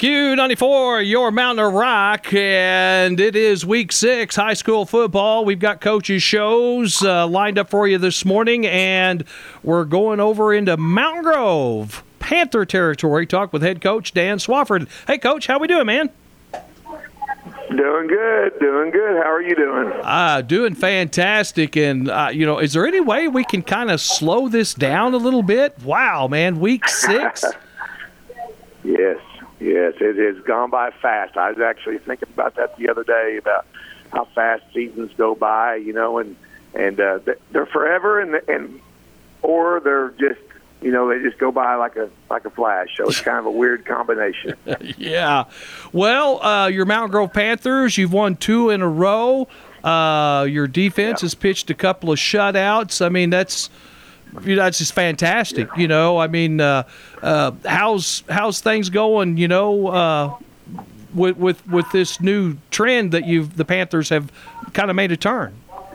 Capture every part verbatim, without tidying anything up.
Q ninety-four, your Mountain Rock, and it is week six, high school football. We've got coaches' shows uh, lined up for you this morning, and we're going over into Mountain Grove, Panther territory. Talk with head coach Dan Swafford. Hey, Coach, how we doing, man? Doing good, doing good. How are you doing? Uh, doing fantastic, and, uh, you know, is there any way we can kind of slow this down a little bit? Wow, man, week six? Yes. Yes, it has gone by fast. I was actually thinking about that the other day, about how fast seasons go by, you know, and and uh, they're forever, and and or they're just, you know, they just go by like a like a flash. So it's kind of a weird combination. Yeah. Well, uh, your Mountain Grove Panthers, you've won two in a row. Uh, your defense yeah. has pitched a couple of shutouts. I mean, that's. You know, that's just fantastic. You know, I mean, uh, uh, how's how's things going? You know, uh, with with with this new trend that you've the Panthers have kind of made a turn.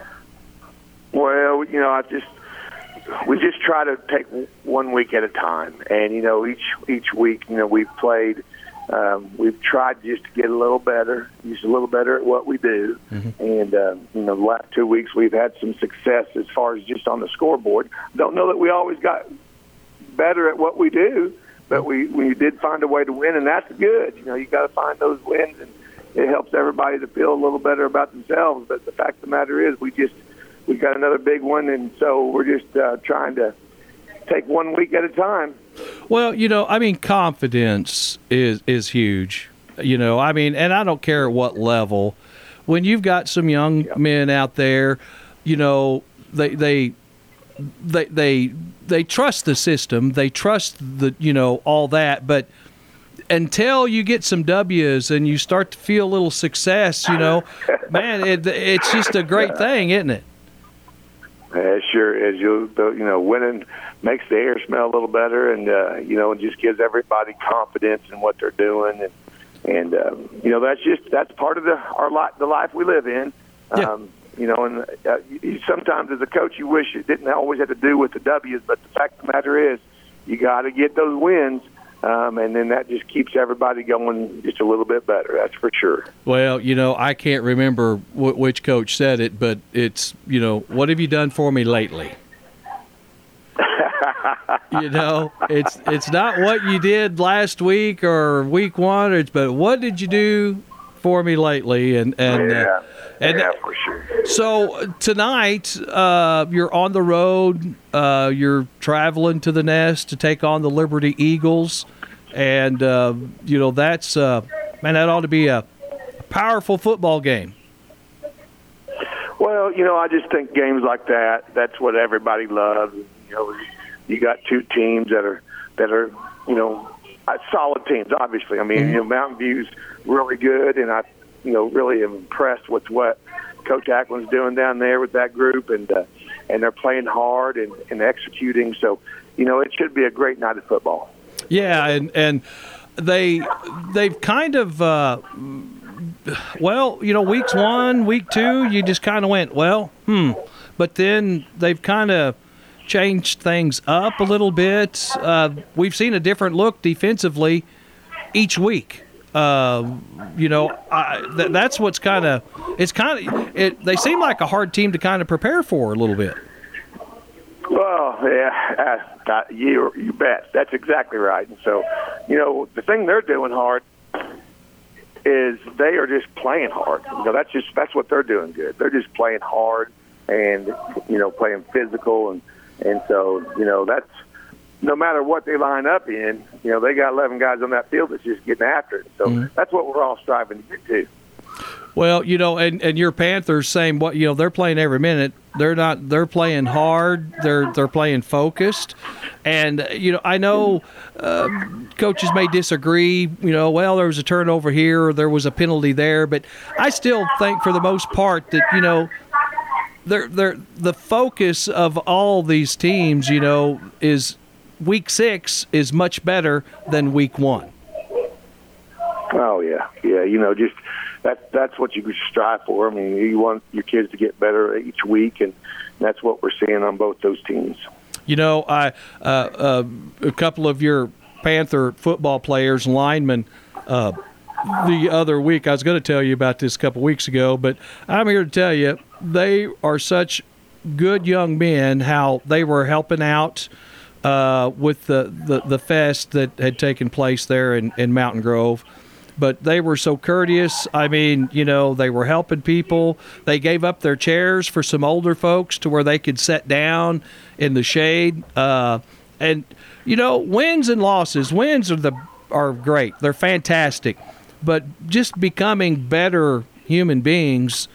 Well, you know, I just we just try to take one week at a time, and you know, each each week, you know, we've played. Um, we've tried just to get a little better, just a little better at what we do. Mm-hmm. And, uh, you know, the last two weeks we've had some success as far as just on the scoreboard. Don't know that we always got better at what we do, but we, we did find a way to win, and that's good. You know, you got to find those wins, and it helps everybody to feel a little better about themselves. But the fact of the matter is we just we got another big one, and so we're just uh, trying to take one week at a time. Well, you know, I mean, confidence is is huge. You know, I mean, and I don't care at what level. When you've got some young yep. men out there, you know, they they they they they trust the system. They trust the, you know, all that. But until you get some W's and you start to feel a little success, you know, man, it, it's just a great thing, isn't it? It sure is. You you know, winning makes the air smell a little better, and uh, you know, it just gives everybody confidence in what they're doing, and and um, you know, that's just that's part of the our life, the life we live in. Yeah. Um, you know, and uh, you, sometimes as a coach, you wish it didn't always have to do with the W's, but the fact of the matter is, you got to get those wins. Um, and then that just keeps everybody going just a little bit better. That's for sure. Well, you know, I can't remember w- which coach said it, but it's, you know, what have you done for me lately? You know, it's it's not what you did last week or week one, it's, but what did you do for me lately? And and yeah, uh, and yeah, for sure. So tonight, uh, you're on the road. Uh, you're traveling to the Nest to take on the Liberty Eagles, and uh, you know that's uh, man, that ought to be a powerful football game. Well, you know, I just think games like that, that's what everybody loves. You know, you got two teams that are that are you know solid teams. Obviously, I mean, mm-hmm. you know, Mountain View's really good, and I you know really am impressed with what Coach Ackland's doing down there with that group, and uh, and they're playing hard and, and executing. So, you know, it should be a great night of football. Yeah, and and they they've kind of uh, well, you know, weeks one, week two, you just kind of went well, hmm, but then they've kind of changed things up a little bit. Uh, we've seen a different look defensively each week. Uh, you know, I, th- that's what's kind of it's kind of it. They seem like a hard team to kind of prepare for a little bit. Well, yeah, uh, you you bet. That's exactly right. And so, you know, the thing they're doing hard is they are just playing hard. You know, that's just that's what they're doing good. They're just playing hard and you know playing physical and and so you know that's. No matter what they line up in, you know, they got eleven guys on that field that's just getting after it. So mm-hmm. that's what we're all striving to get to. Well, you know, and, and your Panthers saying what you know they're playing every minute. They're not. They're playing hard. They're they're playing focused, and you know I know uh, coaches may disagree. You know, well there was a turnover here, or there was a penalty there, but I still think for the most part that you know. They're, they're, the focus of all these teams, you know, is week six is much better than week one. Oh yeah, yeah. You know, just that that's what you strive for. I mean, you want your kids to get better each week, and that's what we're seeing on both those teams. You know, I uh, uh, a couple of your Panther football players, linemen, uh, the other week. I was going to tell you about this a couple weeks ago, but I'm here to tell you they are such good young men, how they were helping out uh, with the, the, the fest that had taken place there in, in Mountain Grove. But they were so courteous. I mean, you know, they were helping people. They gave up their chairs for some older folks to where they could sit down in the shade. Uh, and, you know, wins and losses. Wins are the are great. They're fantastic. But just becoming better human beings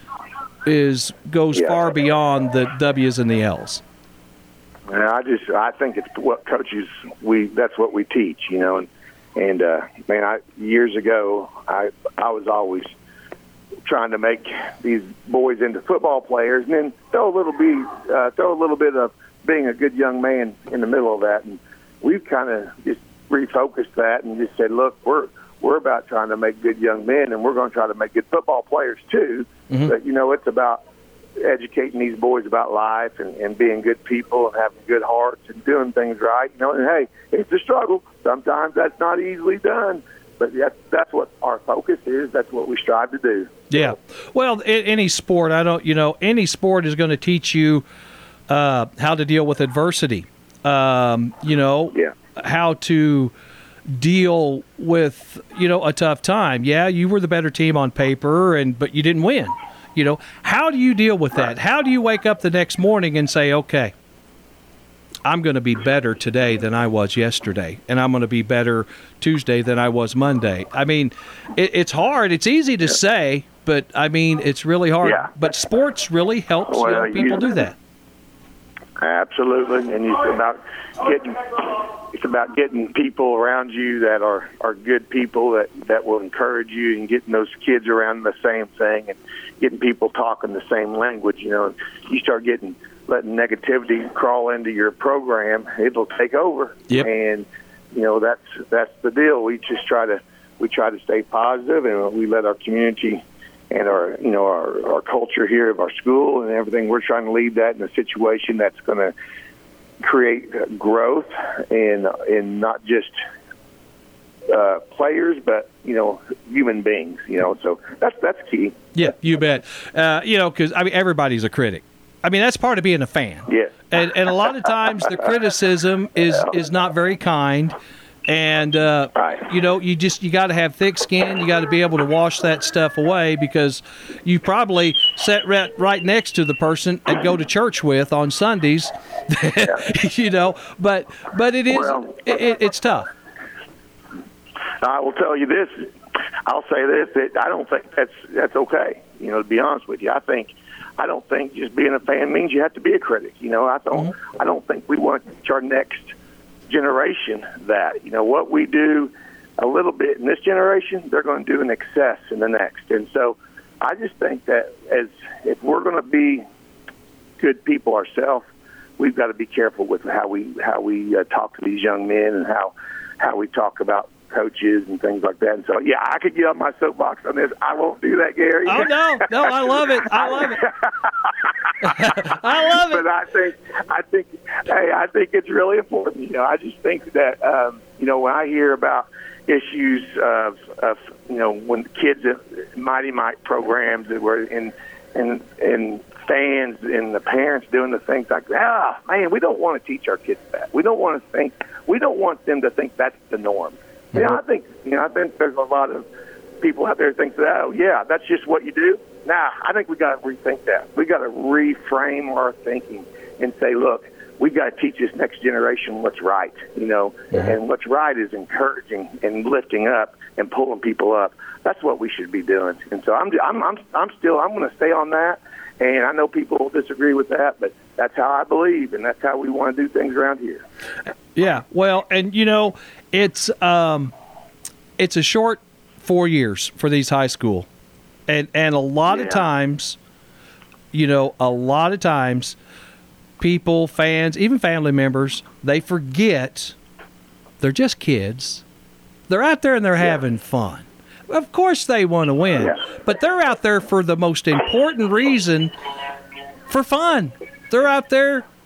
is goes Yeah. far beyond the W's and the L's. And I just I think it's what coaches we that's what we teach, you know. And and uh, man, I years ago I I was always trying to make these boys into football players, and then throw a little bit uh, throw a little bit of being a good young man in the middle of that. And we've kind of just refocused that and just said, look, we're we're about trying to make good young men, and we're going to try to make good football players too. Mm-hmm. But you know, it's about educating these boys about life and, and being good people and having good hearts and doing things right. You know, and hey, it's a struggle. Sometimes that's not easily done, but that's, that's what our focus is. That's what we strive to do. Yeah. Well, in any sport, I don't, you know, any sport is going to teach you uh, how to deal with adversity. Um, you know, yeah. how to deal with, you know, a tough time. Yeah, you were the better team on paper, and but you didn't win. You know, how do you deal with that? How do you wake up the next morning and say, okay, I'm going to be better today than I was yesterday, and I'm going to be better Tuesday than I was Monday? I mean, it, it's hard. It's easy to say, but, I mean, it's really hard. Yeah. But sports really helps well, young people you, do that. Absolutely, and it's about getting it's about getting people around you that are, are good people that, that will encourage you, and getting those kids around the same thing, and getting people talking the same language. You know, you start getting letting negativity crawl into your program, it'll take over. Yep. And you know that's that's the deal. We just try to we try to stay positive, and we let our community and our, you know, our, our culture here of our school and everything, we're trying to lead that in a situation that's going to create growth and and not just uh, players, but, you know, human beings, you know, so that's that's key. Yeah, you bet. Uh, you know, because, I mean, everybody's a critic. I mean, that's part of being a fan. Yeah. And, and a lot of times the criticism is, is not very kind. And, uh, right. you know, you just, you got to have thick skin. You got to be able to wash that stuff away, because you probably sat right, right next to the person and go to church with on Sundays, you know, but, but it is, well, it, it's tough. I will tell you this. I'll say this, that I don't think that's, that's okay. You know, to be honest with you, I think, I don't think just being a fan means you have to be a critic. You know, I don't, mm-hmm. I don't think we want to teach our next generation that, you know, what we do a little bit in this generation, they're going to do in excess in the next. And so I just think that as if we're going to be good people ourselves, we've got to be careful with how we how we uh, talk to these young men and how how we talk about coaches and things like that. And so, yeah, I could get on my soapbox on this. I won't do that, Gary. Oh, no. No, I love it. I love it. I love it. But I think, I think, hey, I think it's really important. You know, I just think that, um, you know, when I hear about issues of, of you know, when kids in Mighty Mike programs that were in, in, in fans and the parents doing the things like, ah, man, we don't want to teach our kids that. We don't want to think, we don't want them to think that's the norm. Mm-hmm. You know, I think, you know, I think there's a lot of people out there who think that, oh, yeah, that's just what you do. Nah, I think we got to rethink that. We got to reframe our thinking and say, look, we got to teach this next generation what's right, you know, mm-hmm. and what's right is encouraging and lifting up and pulling people up. That's what we should be doing. And so I'm, I'm, I'm, I'm still, I'm going to stay on that. And I know people will disagree with that, but that's how I believe, and that's how we want to do things around here. Yeah, well, and you know, it's um, it's a short four years for these high school, and and a lot yeah. of times, you know, a lot of times, people, fans, even family members, they forget they're just kids. They're out there and they're yeah. having fun. Of course they want to win, yeah. but they're out there for the most important reason, for fun. They're out there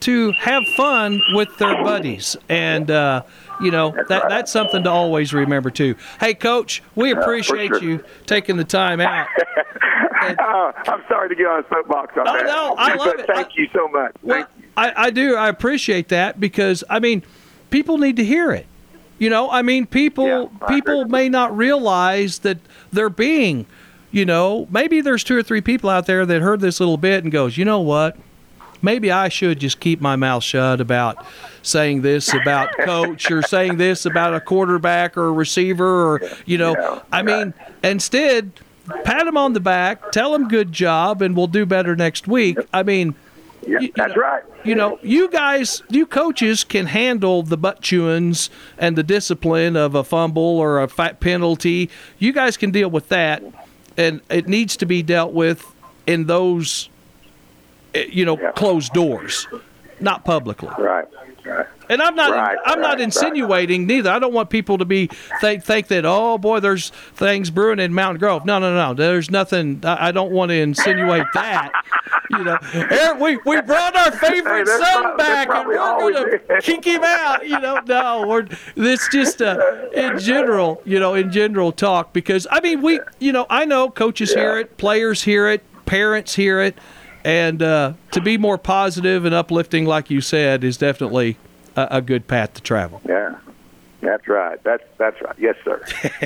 to have fun with their buddies. And, uh, you know, That's that right. that's something to always remember, too. Hey, Coach, we appreciate sure. you taking the time out. And, oh, I'm sorry to get on a soapbox on Oh, that. no, I love but it. Thank I- you so much. well, Thank you. I, I do. I appreciate that because, I mean, people need to hear it. You know, I mean, people Yeah, I people agree. may not realize that they're being, you know, maybe there's two or three people out there that heard this little bit and goes, you know what? Maybe I should just keep my mouth shut about saying this about coach or saying this about a quarterback or a receiver or, you know, Yeah, I mean, instead, pat them on the back, tell them good job, and we'll do better next week. I mean, Yeah, you- you that's know, right. You know, you guys, you coaches can handle the butt chewings and the discipline of a fumble or a fat penalty. You guys can deal with that, and it needs to be dealt with in those, eh, you know, Yeah. closed doors, not publicly. Right. Right. And I'm not, Right, I'm not right, insinuating neither. I don't want people to be think think that oh boy, there's things brewing in Mountain Grove. No, no, no. There's nothing. I I don't want to insinuate that. You know, Eric, we we brought our favorite Hey, that's son prob- back, that's and we're probably going to always- kick him out. You know, no, we're this just uh, in general. You know, in general talk because I mean we, you know, I know coaches Yeah. hear it, players hear it, parents hear it, and uh, to be more positive and uplifting, like you said, is definitely a, a good path to travel. Yeah. That's right. That's that's right. Yes, sir.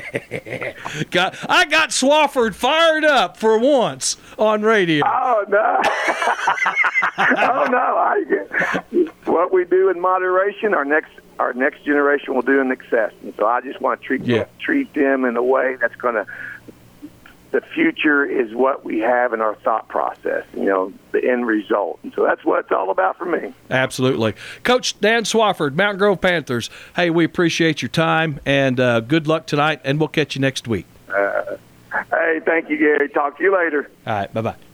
Got I got Swafford fired up for once on radio. Oh no! oh no! I, what we do in moderation, our next our next generation will do in excess, and so I just want to treat Yeah. treat them in a way that's going to. The future is what we have in our thought process, you know, the end result, and so that's what it's all about for me. Absolutely. Coach Dan Swafford, Mountain Grove Panthers. Hey, we appreciate your time and uh, good luck tonight, and we'll catch you next week. Uh, hey, thank you, Gary. Talk to you later. All right, bye bye.